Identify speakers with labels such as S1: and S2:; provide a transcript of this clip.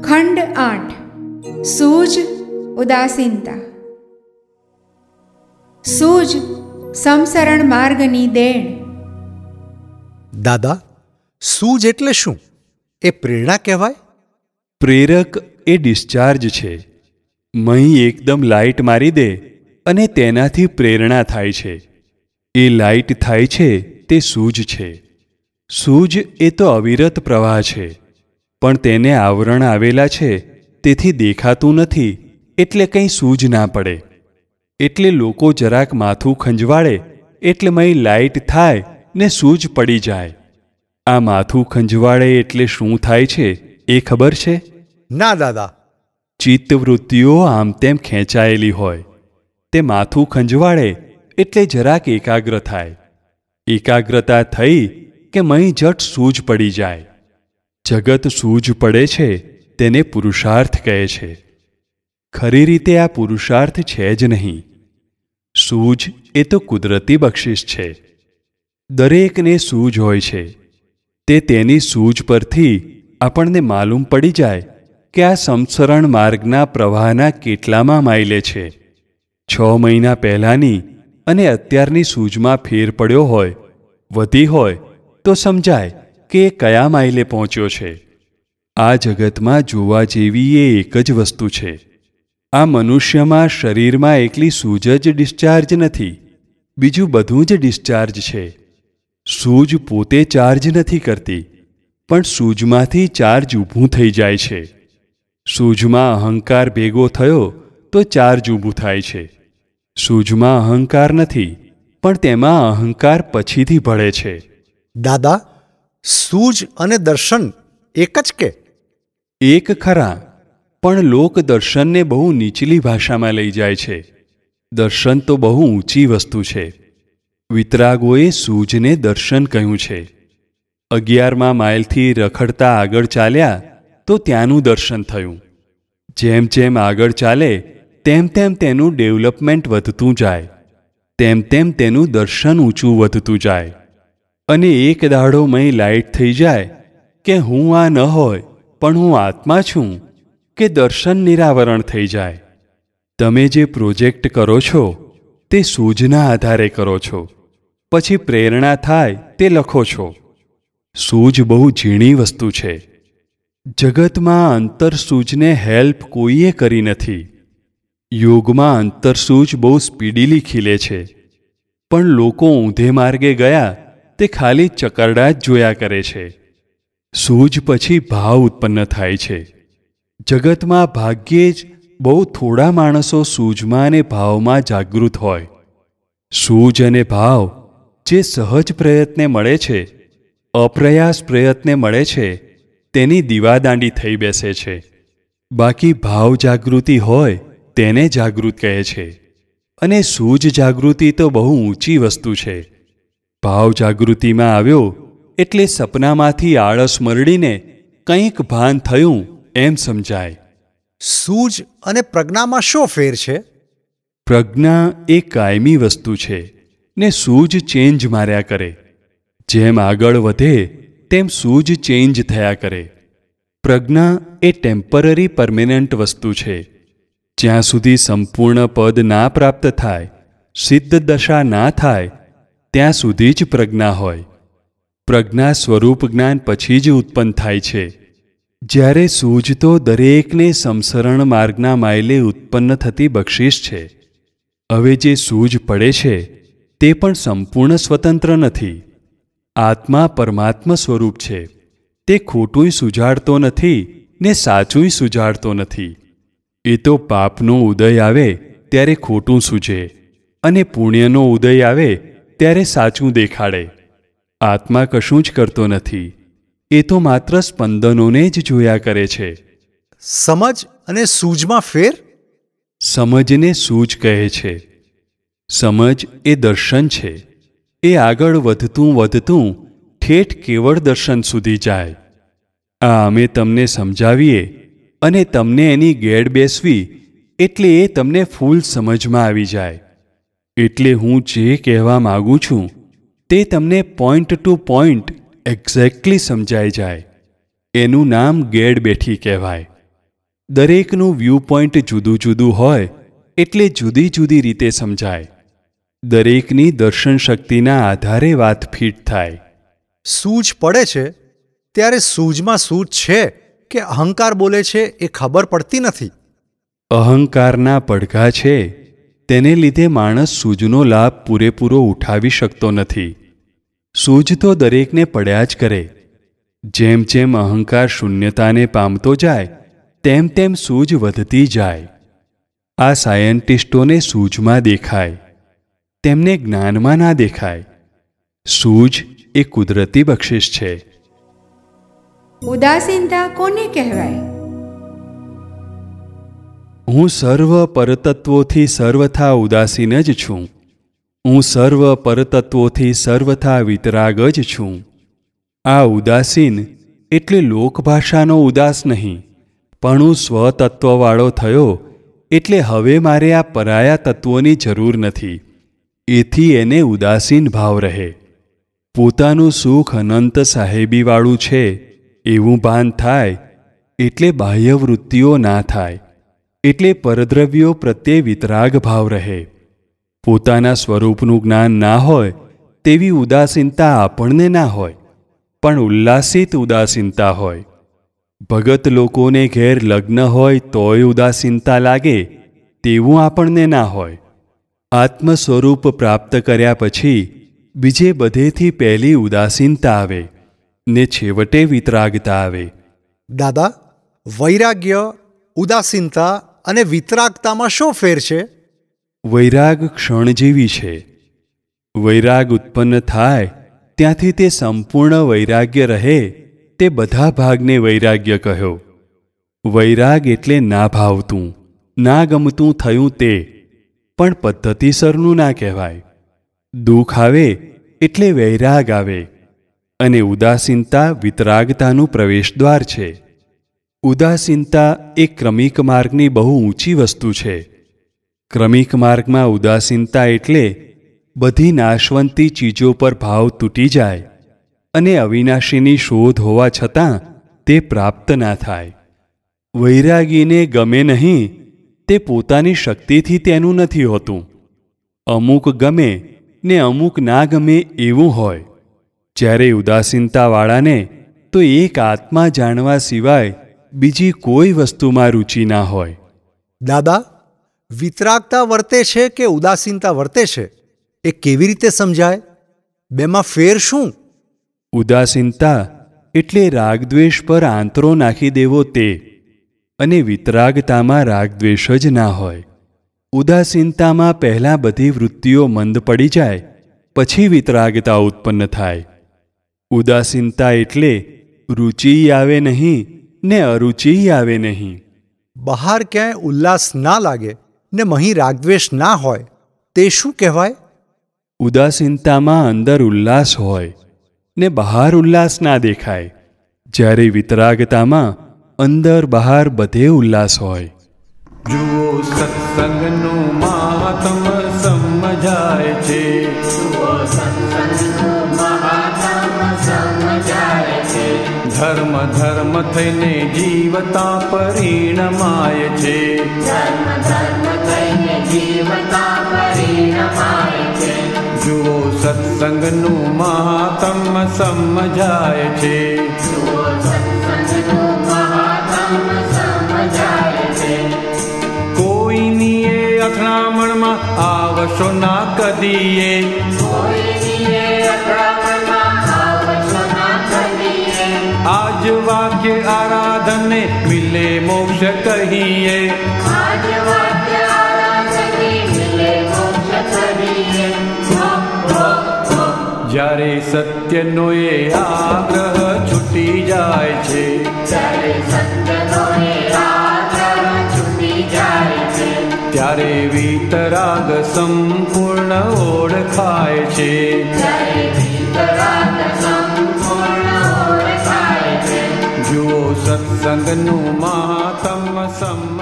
S1: ખંડ 8 સૂઝ ઉદાસીનતા. સૂઝ સમસરણ માર્ગની દેણ.
S2: દાદા, સૂઝ એટલે શું? એ પ્રેરણા કહેવાય?
S3: પ્રેરક એ ડિસ્ચાર્જ છે. મહી એકદમ લાઇટ મારી દે અને તેનાથી પ્રેરણા થાય છે. એ લાઇટ થાય છે તે સૂઝ છે. સૂઝ એ તો અવિરત પ્રવાહ છે, પણ તેને આવરણ આવેલા છે તેથી દેખાતું નથી, એટલે કંઈ સૂઝ ના પડે. એટલે લોકો જરાક માથું ખંજવાળે એટલે મય લાઇટ થાય ને સૂઝ પડી જાય. આ માથું ખંજવાળે એટલે શું થાય છે એ ખબર છે?
S2: ના દાદા.
S3: ચિત્તવૃત્તિઓ આમ તેમ ખેંચાયેલી હોય. તે માથું ખંજવાળે એટલે જરાક એકાગ્ર થાય. એકાગ્રતા થઈ કે મય જટ સૂઝ પડી જાય. જગત સૂઝ પડે છે તેને પુરુષાર્થ કહે છે. ખરી રીતે આ પુરુષાર્થ છે જ નહીં. સૂઝ એ તો કુદરતી બક્ષિસ છે. દરેકને સૂઝ હોય છે. તે તેની સૂઝ પરથી આપણને માલુમ પડી જાય કે આ સમસરણ માર્ગના પ્રવાહના કેટલામાં માઇલે છે. 6 મહિના પહેલાંની અને અત્યારની સૂઝમાં ફેર પડ્યો હોય, વધી હોય તો સમજાય કે એ કયા માઇલે પહોંચ્યો છે. આ જગતમાં જોવા જેવી એ એક જ વસ્તુ છે. આ મનુષ્યમાં શરીરમાં એકલી સૂઝ જ ડિસ્ચાર્જ નથી, બીજું બધું જ ડિસ્ચાર્જ છે. સૂઝ પોતે ચાર્જ નથી કરતી, પણ સૂઝમાંથી ચાર્જ ઊભું થઈ જાય છે. સૂઝમાં અહંકાર ભેગો થયો તો ચાર્જ ઊભું થાય છે. સૂઝમાં અહંકાર નથી, પણ તેમાં અહંકાર પછીથી ભળે છે.
S2: દાદા, સૂઝ અને દર્શન એક જ કે?
S3: એક ખરા, પણ લોક દર્શનને બહુ નીચલી ભાષામાં લઈ જાય છે. દર્શન તો બહુ ઊંચી વસ્તુ છે. વિતરાગોએ સૂઝને દર્શન કહ્યું છે. 11મા માઇલથી રખડતા આગળ ચાલ્યા તો ત્યાંનું દર્શન થયું. જેમ જેમ આગળ ચાલે તેમ તેમ તેનું ડેવલપમેન્ટ વધતું જાય, તેમ તેમ તેનું દર્શન ઊંચું વધતું જાય. અને એક દાડો મય લાઇટ થઈ જાય કે હું આ ન હોય પણ હું આત્મા છું, કે દર્શન નિરાવરણ થઈ જાય. તમે જે પ્રોજેક્ટ કરો છો તે સૂઝના આધારે કરો છો. પછી પ્રેરણા થાય તે લખો છો. સૂઝ બહુ ઝીણી વસ્તુ છે. જગતમાં અંતરસૂઝને હેલ્પ કોઈએ કરી નથી. યોગમાં અંતરસૂઝ બહુ સ્પીડીલી ખીલે છે, પણ લોકો ઊંધે માર્ગે ગયા તે ખાલી ચકરડા જ જોયા કરે છે. સૂઝ પછી ભાવ ઉત્પન્ન થાય છે. જગતમાં ભાગ્યે જ બહુ થોડા માણસો સૂઝમાં અને ભાવમાં જાગૃત હોય. સૂઝ અને ભાવ જે સહજ પ્રયત્ને મળે છે, અપ્રયાસ પ્રયત્ને મળે છે, તેની દીવાદાંડી થઈ બેસે છે. બાકી ભાવ જાગૃતિ હોય તેને જાગૃત કહે છે. અને સૂઝ જાગૃતિ તો બહુ ઊંચી વસ્તુ છે. ભાવ જાગૃતિમાં આવ્યો એટલે સપનામાંથી આળસ મરડીને કંઈક ભાન થયું એમ સમજાય.
S2: સૂઝ અને પ્રજ્ઞામાં શો ફેર છે?
S3: પ્રજ્ઞા એ કાયમી વસ્તુ છે ને સૂઝ ચેન્જ માર્યા કરે. જેમ આગળ વધે તેમ સૂઝ ચેન્જ થયા કરે. પ્રજ્ઞા એ ટેમ્પરરી પરમેનન્ટ વસ્તુ છે. જ્યાં સુધી સંપૂર્ણ પદ ના પ્રાપ્ત થાય, સિદ્ધ દશા ના થાય, ત્યાં સુધી જ પ્રજ્ઞા હોય. પ્રજ્ઞા સ્વરૂપ જ્ઞાન પછી જ ઉત્પન્ન થાય છે. જ્યારે સૂઝ તો દરેકને સમસરણ માર્ગના માઇલે ઉત્પન્ન થતી બક્ષિસ છે. હવે જે સૂઝ પડે છે તે પણ સંપૂર્ણ સ્વતંત્ર નથી. આત્મા પરમાત્મા સ્વરૂપ છે. તે ખોટુંય સુજાડતો નથી ને સાચુંય સુજાડતો નથી. એ તો પાપનો ઉદય આવે ત્યારે ખોટું સૂજે અને પુણ્યનો ઉદય આવે ત્યારે સાચું દેખાડે. આત્મા કશું જ કરતો નથી. એ તો માત્ર સ્પંદનોને જ જોયા કરે છે.
S2: સમજ અને સૂઝમાં ફેર?
S3: સમજને સૂઝ કહે છે. સમજ એ દર્શન છે. એ આગળ વધતું વધતું ઠેઠ કેવળ દર્શન સુધી જાય. આ અમે તમને સમજાવીએ અને તમને એની ગેડ બેસવી એટલે એ તમને ફૂલ સમજમાં આવી જાય. એટલે હું જે કહેવા માગું છું તે તમને પોઈન્ટ ટુ પોઈન્ટ એક્ઝેક્ટલી સમજાઈ જાય. એનું નામ ગેડ બેઠી કહેવાય. દરેકનું વ્યૂ પોઈન્ટ જુદું જુદું હોય એટલે જુદી જુદી રીતે સમજાય. દરેકની દર્શન શક્તિના આધારે વાત ફિટ થાય.
S2: સૂઝ પડે છે ત્યારે સૂઝમાં સૂઝ છે કે અહંકાર બોલે છે એ ખબર પડતી નથી.
S3: અહંકારના પડઘા છે તેને લીધે માણસ સૂઝનો લાભ પૂરેપૂરો ઉઠાવી શકતો નથી. સૂઝ તો દરેકને પડ્યા જ કરે. જેમ જેમ અહંકાર શૂન્યતાને પામતો જાય તેમ તેમ સૂઝ વધતી જાય. આ સાયન્ટિસ્ટોને સૂઝમાં દેખાય, તેમને જ્ઞાનમાં ના દેખાય. સૂઝ એ કુદરતી બક્ષિસ છે.
S1: ઉદાસીનતા કોને કહેવાય?
S3: હું સર્વ પરતત્વોથી સર્વથા ઉદાસીન જ છું. હું સર્વ પરતત્વોથી સર્વથા વિતરાગ જ છું. આ ઉદાસીન એટલે લોકભાષાનો ઉદાસ નહીં, પણ હું સ્વતત્વવાળો થયો એટલે હવે મારે આ પરાયા તત્વોની જરૂર નથી. એથી એને ઉદાસીન ભાવ રહે. પોતાનું સુખ અનંત સાહેબીવાળું છે એવું ભાન થાય એટલે બાહ્ય વૃત્તિઓ ના થાય, એટલે પરદ્રવ્યો પ્રત્યે વિતરાગ ભાવ રહે. પોતાના સ્વરૂપનું જ્ઞાન ના હોય તેવી ઉદાસીનતા આપણને ના હોય, પણ ઉલ્લાસિત ઉદાસીનતા હોય. ભગત લોકોને ઘેર લગ્ન હોય તોય ઉદાસીનતા લાગે તેવું આપણને ના હોય. આત્મ સ્વરૂપ પ્રાપ્ત કર્યા પછી બીજે બધેથી પહેલી ઉદાસીનતા આવે ને છેવટે વિતરાગતા આવે.
S2: દાદા, વૈરાગ્ય, ઉદાસીનતા અને વિતરાગતામાં શું ફેર છે?
S3: વૈરાગ ક્ષણજીવી છે. વૈરાગ ઉત્પન્ન થાય ત્યાંથી તે સંપૂર્ણ વૈરાગ્ય રહે તે બધા ભાગને વૈરાગ્ય કહ્યો. વૈરાગ એટલે ના ભાવતું, ના ગમતું થયું તે, પણ પદ્ધતિસરનું ના કહેવાય. દુઃખ આવે એટલે વૈરાગ આવે, અને ઉદાસીનતા વિતરાગતાનું પ્રવેશદ્વાર છે. ઉદાસીનતા એ ક્રમિક માર્ગની બહુ ઊંચી વસ્તુ છે. ક્રમિક માર્ગમાં ઉદાસીનતા એટલે બધી નાશવંતી ચીજો પર ભાવ તૂટી જાય અને અવિનાશીની શોધ હોવા છતાં તે પ્રાપ્ત ના થાય. વૈરાગીને ગમે નહીં તે પોતાની શક્તિથી તેનું નથી હોતું. અમુક ગમે ને અમુક ના ગમે એવું હોય. જ્યારે ઉદાસીનતાવાળાને તો એક આત્મા જાણવા સિવાય બીજી કોઈ વસ્તુમાં રુચિ ના હોય.
S2: દાદા, વિતરાગતા વર્તે છે કે ઉદાસીનતા વર્તે છે એ કેવી રીતે સમજાય? બેમાં ફેર શું?
S3: ઉદાસીનતા એટલે રાગદ્વેષ પર આંતરો નાખી દેવો તે, અને વિતરાગતામાં રાગદ્વેષ જ ના હોય. ઉદાસીનતામાં પહેલાં બધી વૃત્તિઓ મંદ પડી જાય પછી વિતરાગતા ઉત્પન્ન થાય. ઉદાસીનતા એટલે રુચિ આવે નહીં ને અરુચિ આવે નહીં.
S2: બહાર ક્યાંય ઉલ્લાસ ના લાગે ને મહી રાગદ્વેષ ના હોય તે શું કહેવાય?
S3: ઉદાસીનતામાં અંદર ઉલ્લાસ હોય ને બહાર ઉલ્લાસ ના દેખાય, જ્યારે વિતરાગતામાં અંદર બહાર બધે ઉલ્લાસ હોય.
S4: જુઓ સત્સંગનું મહાત્મ સમજાય છે. ધર્મ ધર્મ થઈને જીવતા પરિણમાય છે. જુઓ સત્સંગનું મહાત્મ સમજાય છે. કોઈની એ અથડામણમાં આવશો ના કદીએ. આજ વાક્ય આરાધને મિલે મોક્ષ કહીએ. જ્યારે સત્યનો એ આગ્રહ છૂટી જાય છે, ત્યારે વિતરાગ સંપૂર્ણ ઓળખાય છે. જુઓ સત્સંગનું મહાત્મ